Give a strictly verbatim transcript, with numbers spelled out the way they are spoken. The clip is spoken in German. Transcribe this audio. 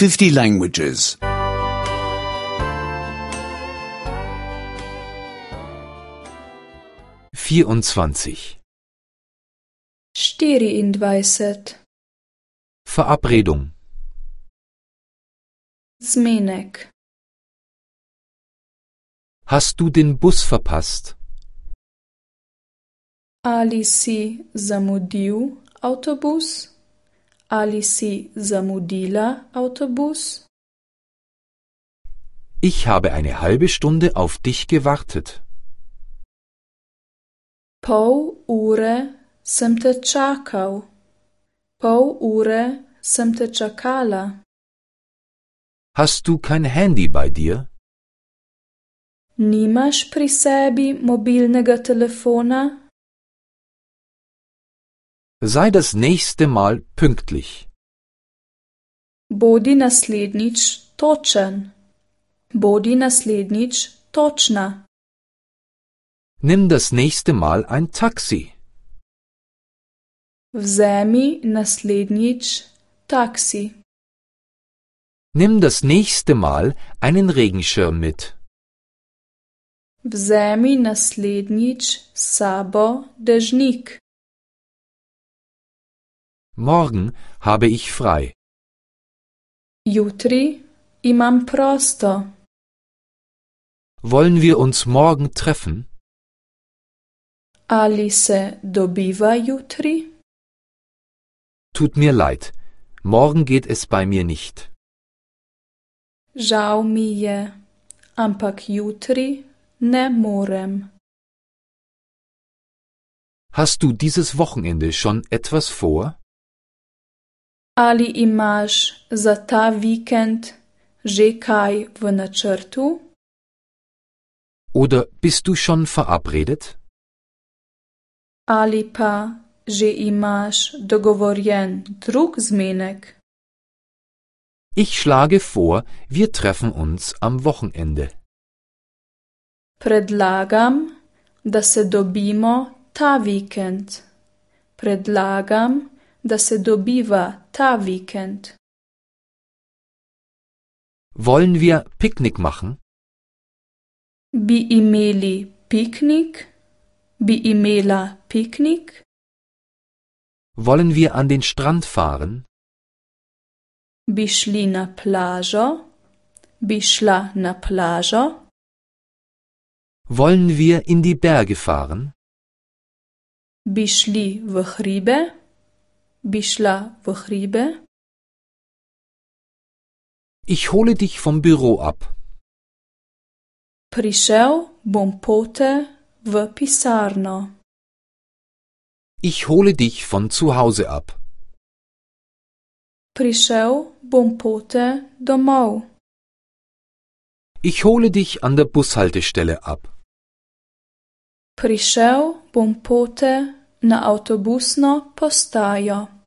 fifty languages. vierundzwanzig. štiriindvajset. Verabredung. Zmenek. Hast du den Bus verpasst? Ali si zamudil avtobus? Ali si zamudila avtobus? Ich habe eine halbe Stunde auf dich gewartet. Pol ure sem te čakal. Pol ure sem te čakala. Hast du kein Handy bei dir? Nimaš pri sebi mobilnega telefona? Sei das nächste Mal pünktlich. Bodi naslednjič točen. Bodi naslednjič točna. Nimm das nächste Mal ein Taxi. Vzemi naslednjič taksi. Nimm das nächste Mal einen Regenschirm mit. Vzemi naslednjič s sabo dežnik. Morgen habe ich frei. Jutri imam prosto. Wollen wir uns morgen treffen? Ali se dobiva jutri? Tut mir leid, morgen geht es bei mir nicht. Žal mi je, ampak jutri ne morem. Hast du dieses Wochenende schon etwas vor? Ali imaš za ta vikend že kaj v načrtu? Oder bist du schon verabredet? Ali pa že imaš dogovorjen drug zmenek? Ich schlage vor, wir treffen uns am Wochenende. Predlagam, da se dobimo ta vikend. Predlagam, da se dobiva ta vikend. Wollen wir Picknick machen? Bi imeli piknik? Bi imela piknik? Wollen wir an den Strand fahren? Bi šli na plažo? Bi šla na plažo? Wollen wir in die Berge fahren? Bi šli v hribe? Bi šla v hribe? Ich hole dich vom Büro ab. Prišel bom pote v pisarno. Ich hole dich von zu Hause ab. Prišel bom pote domov. Ich hole dich an der Bushaltestelle ab. Prišel bom pote na avtobusno postajo.